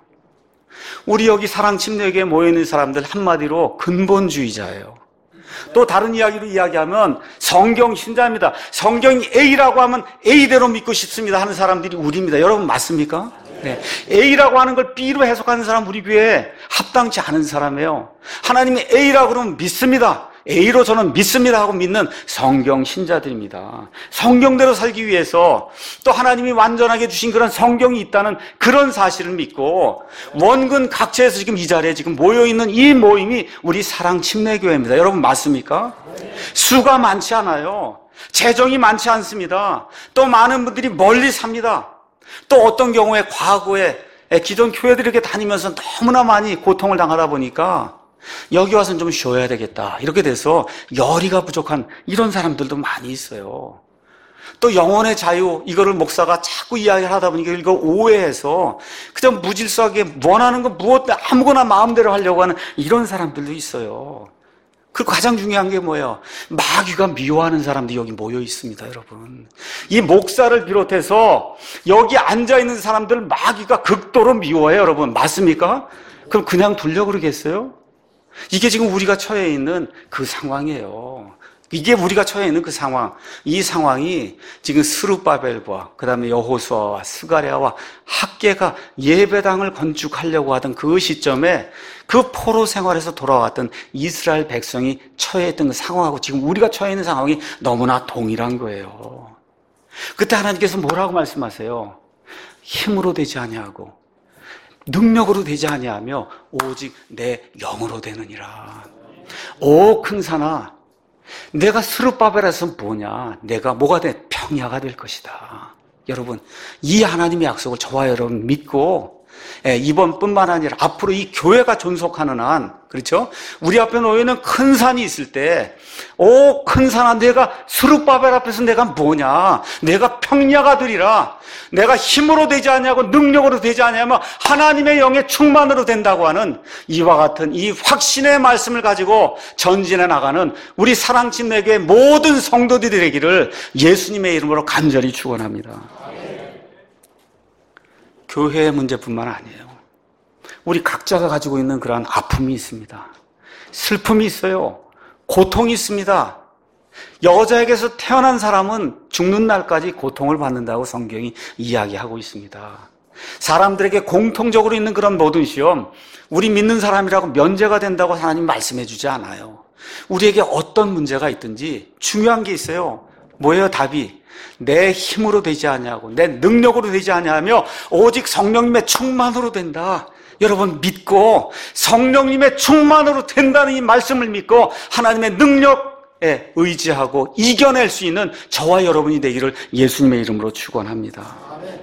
우리 여기 사랑 침례교회에 모여있는 사람들 한마디로 근본주의자예요. 또 다른 이야기로 이야기하면 성경 신자입니다. 성경이 A라고 하면 A대로 믿고 싶습니다 하는 사람들이 우리입니다. 여러분 맞습니까? 네. A라고 하는 걸 B로 해석하는 사람 우리 교회에 합당치 않은 사람이에요. 하나님이 A라고 그러면 믿습니다. A로 저는 믿습니다 하고 믿는 성경 신자들입니다. 성경대로 살기 위해서 또 하나님이 완전하게 주신 그런 성경이 있다는 그런 사실을 믿고 원근 각처에서 지금 이 자리에 지금 모여있는 이 모임이 우리 사랑 침례교회입니다. 여러분 맞습니까? 수가 많지 않아요. 재정이 많지 않습니다. 또 많은 분들이 멀리 삽니다. 또 어떤 경우에 과거에 기존 교회들 이렇게 다니면서 너무나 많이 고통을 당하다 보니까 여기 와서는 좀 쉬어야 되겠다 이렇게 돼서 열의가 부족한 이런 사람들도 많이 있어요. 또 영혼의 자유 이거를 목사가 자꾸 이야기를 하다 보니까 이걸 오해해서 그냥 무질서하게 원하는 거 무엇 아무거나 마음대로 하려고 하는 이런 사람들도 있어요. 그 가장 중요한 게 뭐예요? 마귀가 미워하는 사람들이 여기 모여 있습니다, 여러분. 이 목사를 비롯해서 여기 앉아있는 사람들 마귀가 극도로 미워해요, 여러분. 맞습니까? 그럼 그냥 두려고 그러겠어요? 이게 지금 우리가 처해 있는 그 상황이에요. 이게 우리가 처해 있는 그 상황. 이 상황이 지금 스룹바벨과 그 다음에 여호수아와 스가랴와 학개가 예배당을 건축하려고 하던 그 시점에 그 포로 생활에서 돌아왔던 이스라엘 백성이 처해 있던 그 상황하고 지금 우리가 처해 있는 상황이 너무나 동일한 거예요. 그때 하나님께서 뭐라고 말씀하세요? 힘으로 되지 아니하고 능력으로 되지 아니하며 오직 내 영으로 되느니라. 오 큰 산아, 내가 스룹바벨에서 뭐냐? 내가 뭐가 돼? 평야가 될 것이다. 여러분, 이 하나님의 약속을 저와 여러분 믿고 이번뿐만 아니라 앞으로 이 교회가 존속하는 한, 그렇죠? 우리 앞에 놓여있는 큰 산이 있을 때, 오, 큰 산아, 내가 스룹바벨 앞에서 내가 뭐냐? 내가 평야가 되리라. 내가 힘으로 되지 않냐고 능력으로 되지 않냐면 하나님의 영의 충만으로 된다고 하는 이와 같은 이 확신의 말씀을 가지고 전진해 나가는 우리 사랑침례교회 모든 성도들이 되기를 예수님의 이름으로 간절히 축원합니다. 교회의 문제뿐만 아니에요. 우리 각자가 가지고 있는 그러한 아픔이 있습니다. 슬픔이 있어요. 고통이 있습니다. 여자에게서 태어난 사람은 죽는 날까지 고통을 받는다고 성경이 이야기하고 있습니다. 사람들에게 공통적으로 있는 그런 모든 시험, 우리 믿는 사람이라고 면제가 된다고 하나님 말씀해 주지 않아요. 우리에게 어떤 문제가 있든지 중요한 게 있어요. 뭐예요, 답이? 내 힘으로 되지 아니하고 내 능력으로 되지 아니하며 오직 성령님의 충만으로 된다. 여러분 믿고 성령님의 충만으로 된다는 이 말씀을 믿고 하나님의 능력에 의지하고 이겨낼 수 있는 저와 여러분이 되기를 예수님의 이름으로 축원합니다.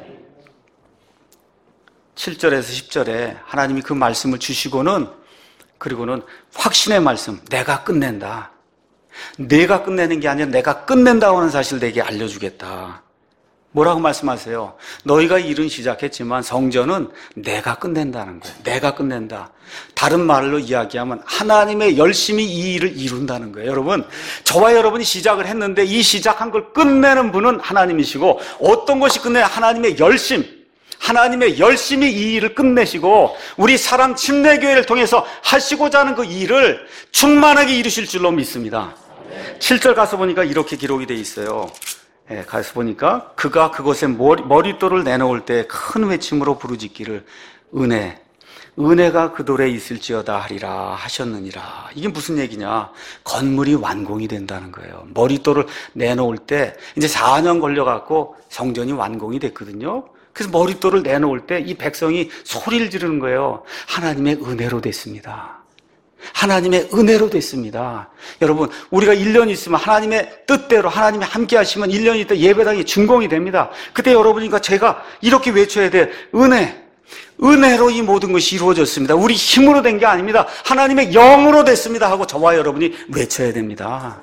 칠 절에서 십 절에 하나님이 그 말씀을 주시고는 그리고는 확신의 말씀, 내가 끝낸다. 내가 끝내는 게 아니라 내가 끝낸다고 하는 사실을 내게 알려주겠다. 뭐라고 말씀하세요? 너희가 일은 시작했지만 성전은 내가 끝낸다는 거예요. 내가 끝낸다. 다른 말로 이야기하면 하나님의 열심히 이 일을 이룬다는 거예요. 여러분, 저와 여러분이 시작을 했는데 이 시작한 걸 끝내는 분은 하나님이시고 어떤 것이 끝내냐? 하나님의 열심. 하나님의 열심히 이 일을 끝내시고 우리 사랑 침례교회를 통해서 하시고자 하는 그 일을 충만하게 이루실 줄로 믿습니다. 칠 절 가서 보니까 이렇게 기록이 돼 있어요. 예, 가서 보니까 그가 그곳에 머리, 머릿돌을 내놓을 때 큰 외침으로 부르짖기를 은혜, 은혜가 그 돌에 있을지어다 하리라 하셨느니라. 이게 무슨 얘기냐? 건물이 완공이 된다는 거예요. 머릿돌을 내놓을 때 이제 사 년 걸려갖고 성전이 완공이 됐거든요. 그래서 머릿돌을 내놓을 때 이 백성이 소리를 지르는 거예요. 하나님의 은혜로 됐습니다. 하나님의 은혜로 됐습니다. 여러분, 우리가 일 년 있으면 하나님의 뜻대로 하나님이 함께 하시면 일 년 있다 예배당이 준공이 됩니다. 그때 여러분이니까 제가 이렇게 외쳐야 돼. 은혜. 은혜로 이 모든 것이 이루어졌습니다. 우리 힘으로 된 게 아닙니다. 하나님의 영으로 됐습니다 하고 저와 여러분이 외쳐야 됩니다.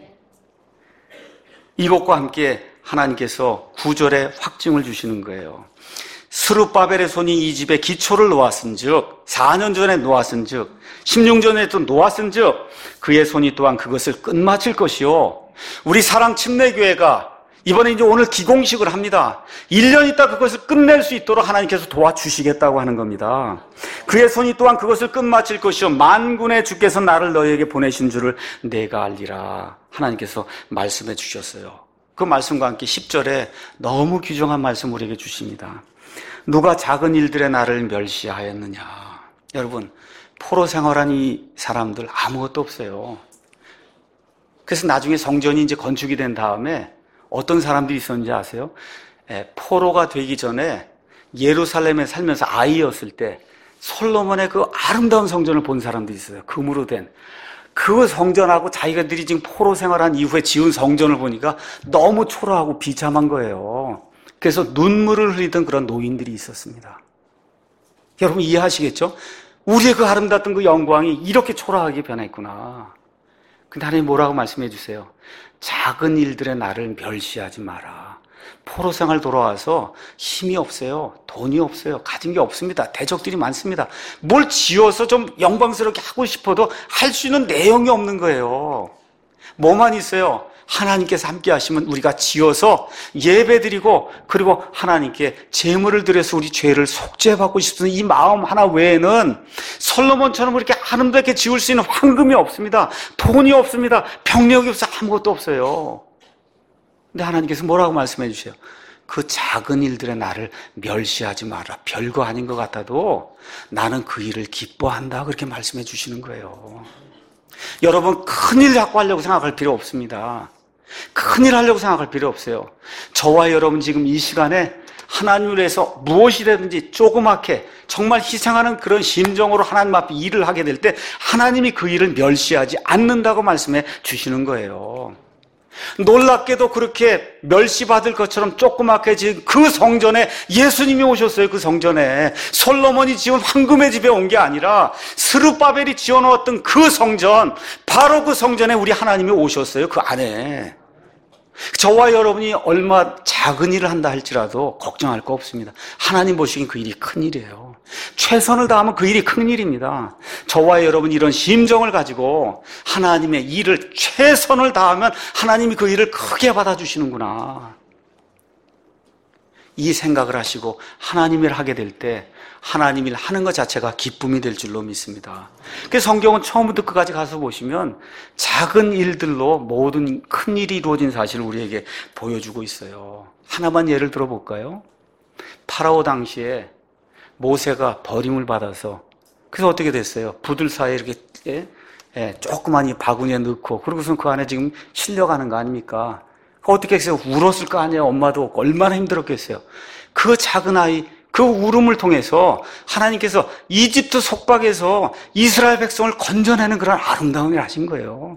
이것과 함께 하나님께서 구 절에 확증을 주시는 거예요. 스룹바벨의 손이 이 집에 기초를 놓았은즉 사 년 전에 놓았은즉 십육 년 전에 또 놓았은즉 그의 손이 또한 그것을 끝마칠 것이요. 우리 사랑 침례교회가 이번에 이제 오늘 기공식을 합니다. 일 년 있다 그것을 끝낼 수 있도록 하나님께서 도와주시겠다고 하는 겁니다. 그의 손이 또한 그것을 끝마칠 것이요 만군의 주께서 나를 너희에게 보내신 줄을 내가 알리라. 하나님께서 말씀해 주셨어요. 그 말씀과 함께 십 절에 너무 귀중한 말씀 우리에게 주십니다. 누가 작은 일들의 나를 멸시하였느냐. 여러분, 포로 생활한 이 사람들 아무것도 없어요. 그래서 나중에 성전이 이제 건축이 된 다음에 어떤 사람들이 있었는지 아세요? 예, 포로가 되기 전에 예루살렘에 살면서 아이였을 때 솔로몬의 그 아름다운 성전을 본 사람들이 있어요. 금으로 된. 그 성전하고 자기들이 지금 포로 생활한 이후에 지은 성전을 보니까 너무 초라하고 비참한 거예요. 그래서 눈물을 흘리던 그런 노인들이 있었습니다. 여러분 이해하시겠죠? 우리의 그 아름답던 그 영광이 이렇게 초라하게 변했구나. 근데 하나님 뭐라고 말씀해 주세요? 작은 일들의 나를 멸시하지 마라. 포로 생활 돌아와서 힘이 없어요. 돈이 없어요. 가진 게 없습니다. 대적들이 많습니다. 뭘 지어서 좀 영광스럽게 하고 싶어도 할 수 있는 내용이 없는 거예요. 뭐만 있어요? 하나님께서 함께 하시면 우리가 지어서 예배드리고 그리고 하나님께 제물을 드려서 우리 죄를 속죄받고 싶은 이 마음 하나 외에는 솔로몬처럼 그렇게 아름답게 지을 수 있는 황금이 없습니다. 돈이 없습니다. 병력이 없어 아무것도 없어요. 근데 하나님께서 뭐라고 말씀해 주세요? 그 작은 일들의 나를 멸시하지 마라. 별거 아닌 것 같아도 나는 그 일을 기뻐한다. 그렇게 말씀해 주시는 거예요. 여러분 큰일 자꾸 하려고 생각할 필요 없습니다. 큰일 하려고 생각할 필요 없어요. 저와 여러분 지금 이 시간에 하나님을 위해서 무엇이든지 조그맣게 정말 희생하는 그런 심정으로 하나님 앞에 일을 하게 될 때 하나님이 그 일을 멸시하지 않는다고 말씀해 주시는 거예요. 놀랍게도 그렇게 멸시받을 것처럼 조그맣게 지은 그 성전에 예수님이 오셨어요. 그 성전에 솔로몬이 지은 황금의 집에 온 게 아니라 스룹바벨이 지어놓았던 그 성전, 바로 그 성전에 우리 하나님이 오셨어요. 그 안에 저와 여러분이 얼마 작은 일을 한다 할지라도 걱정할 거 없습니다. 하나님 보시기엔 그 일이 큰 일이에요. 최선을 다하면 그 일이 큰 일입니다. 저와 여러분이 이런 심정을 가지고 하나님의 일을 최선을 다하면 하나님이 그 일을 크게 받아주시는구나. 이 생각을 하시고 하나님 일을 하게 될 때 하나님 일 하는 것 자체가 기쁨이 될 줄로 믿습니다. 그래서 성경은 처음부터 끝까지 가서 보시면 작은 일들로 모든 큰 일이 이루어진 사실을 우리에게 보여주고 있어요. 하나만 예를 들어볼까요? 파라오 당시에 모세가 버림을 받아서 그래서 어떻게 됐어요? 부들 사이에 이렇게 예? 예, 조그만 이 바구니에 넣고 그러고서 그 안에 지금 실려가는 거 아닙니까? 어떻게 했어요? 울었을 거 아니에요? 엄마도 얼마나 힘들었겠어요? 그 작은 아이, 그 울음을 통해서 하나님께서 이집트 속박에서 이스라엘 백성을 건져내는 그런 아름다운 일을 하신 거예요.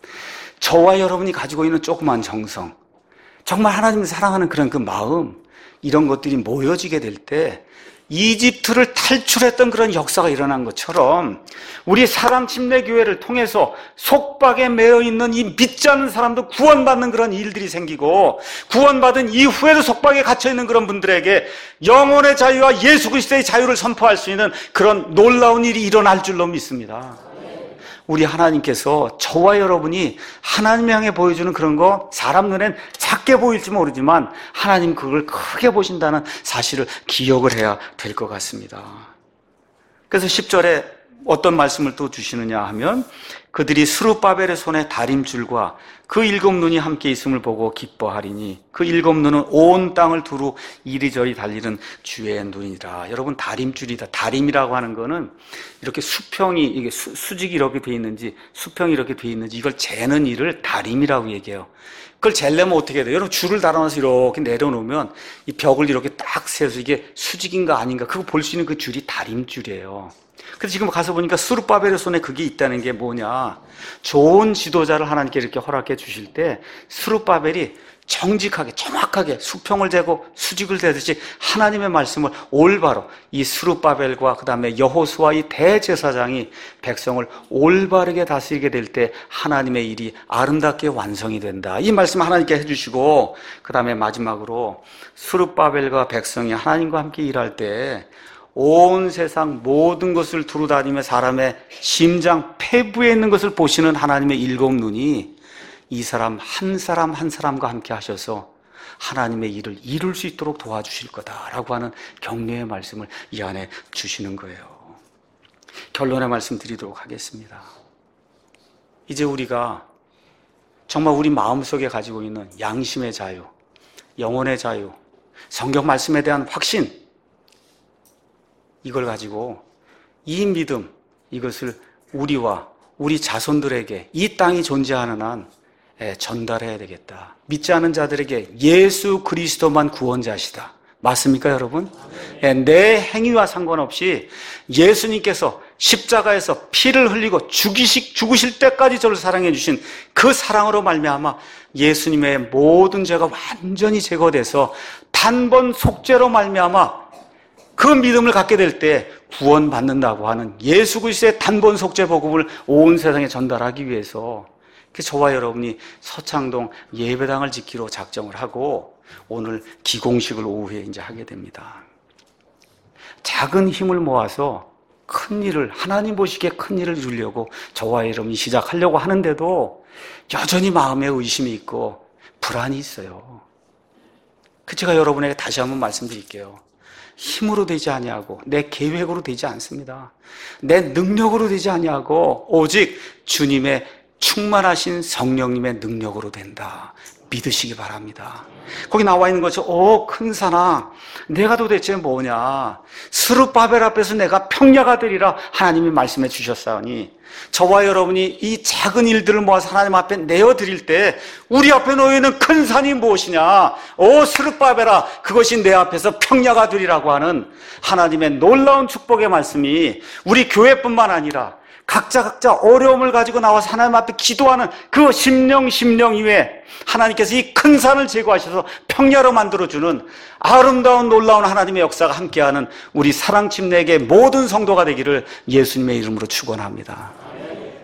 저와 여러분이 가지고 있는 조그만 정성, 정말 하나님을 사랑하는 그런 그 마음, 이런 것들이 모여지게 될 때 이집트를 탈출했던 그런 역사가 일어난 것처럼 우리 사랑침례교회를 통해서 속박에 매여 있는 이 믿지 않는 사람도 구원받는 그런 일들이 생기고 구원받은 이후에도 속박에 갇혀있는 그런 분들에게 영혼의 자유와 예수 그리스도의 자유를 선포할 수 있는 그런 놀라운 일이 일어날 줄로 믿습니다. 우리 하나님께서 저와 여러분이 하나님 향해 보여주는 그런 거 사람 눈엔 작게 보일지 모르지만 하나님 그걸 크게 보신다는 사실을 기억을 해야 될 것 같습니다. 그래서 십 절에 어떤 말씀을 또 주시느냐 하면 그들이 스룹바벨의 손에 다림줄과 그 일곱 눈이 함께 있음을 보고 기뻐하리니 그 일곱 눈은 온 땅을 두루 이리저리 달리는 주의 눈이라. 여러분 다림줄이다. 다림이라고 하는 거는 이렇게 수평이 이게 수, 수직이 이렇게 돼 있는지 수평이 이렇게 돼 있는지 이걸 재는 일을 다림이라고 얘기해요. 그걸 재려면 어떻게 돼요? 여러분 줄을 달아놔서 이렇게 내려놓으면 이 벽을 이렇게 딱 세워서 이게 수직인가 아닌가 그거 볼 수 있는 그 줄이 다림줄이에요. 그래서 지금 가서 보니까 스룹바벨의 손에 그게 있다는 게 뭐냐? 좋은 지도자를 하나님께 이렇게 허락해 주실 때 스룹바벨이 정직하게 정확하게 수평을 재고 수직을 재듯이 하나님의 말씀을 올바로 이 스룹바벨과 그 다음에 여호수아 이 대제사장이 백성을 올바르게 다스리게 될 때 하나님의 일이 아름답게 완성이 된다. 이 말씀 하나님께 해주시고 그 다음에 마지막으로 스룹바벨과 백성이 하나님과 함께 일할 때 온 세상 모든 것을 두루다니며 사람의 심장 폐부에 있는 것을 보시는 하나님의 일곱 눈이 이 사람 한 사람 한 사람과 함께 하셔서 하나님의 일을 이룰 수 있도록 도와주실 거다라고 하는 격려의 말씀을 이 안에 주시는 거예요. 결론의 말씀 드리도록 하겠습니다. 이제 우리가 정말 우리 마음속에 가지고 있는 양심의 자유, 영혼의 자유, 성경 말씀에 대한 확신, 이걸 가지고 이 믿음, 이것을 우리와 우리 자손들에게 이 땅이 존재하는 한 전달해야 되겠다. 믿지 않은 자들에게 예수 그리스도만 구원자시다. 맞습니까, 여러분? 내 행위와 상관없이 예수님께서 십자가에서 피를 흘리고 죽이시, 죽으실 때까지 저를 사랑해 주신 그 사랑으로 말미암아 예수님의 모든 죄가 완전히 제거돼서 단번 속죄로 말미암아 그 믿음을 갖게 될 때 구원받는다고 하는 예수 그리스도의 단번 속죄 복음을 온 세상에 전달하기 위해서 저와 여러분이 서창동 예배당을 짓기로 작정을 하고 오늘 기공식을 오후에 이제 하게 됩니다. 작은 힘을 모아서 큰 일을, 하나님 보시기에 큰 일을 이루려고 저와 여러분이 시작하려고 하는데도 여전히 마음에 의심이 있고 불안이 있어요. 그 제가 여러분에게 다시 한번 말씀드릴게요. 힘으로 되지 아니하고 내 계획으로 되지 않습니다. 내 능력으로 되지 아니하고 오직 주님의 충만하신 성령님의 능력으로 된다. 믿으시기 바랍니다. 거기 나와 있는 것처럼 오 큰 산아 내가 도대체 뭐냐 스룹바벨 앞에서 내가 평야가 되리라 하나님이 말씀해 주셨사오니 저와 여러분이 이 작은 일들을 모아서 하나님 앞에 내어드릴 때 우리 앞에 놓여있는 큰 산이 무엇이냐 오 스룹바벨아 그것이 내 앞에서 평야가 되리라고 하는 하나님의 놀라운 축복의 말씀이 우리 교회뿐만 아니라 각자 각자 어려움을 가지고 나와서 하나님 앞에 기도하는 그 심령 심령 이외에 하나님께서 이 큰 산을 제거하셔서 평야로 만들어주는 아름다운 놀라운 하나님의 역사가 함께하는 우리 사랑침례의 모든 성도가 되기를 예수님의 이름으로 축원합니다.